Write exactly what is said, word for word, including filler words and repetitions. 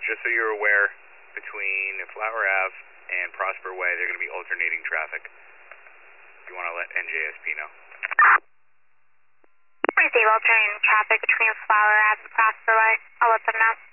just so you're aware, between Flower Ave and Prosper Way, they're going to be alternating traffic. You want to let N J S P know. Receive alternating traffic between Flower Ave and Prosper Way. I'll let them know.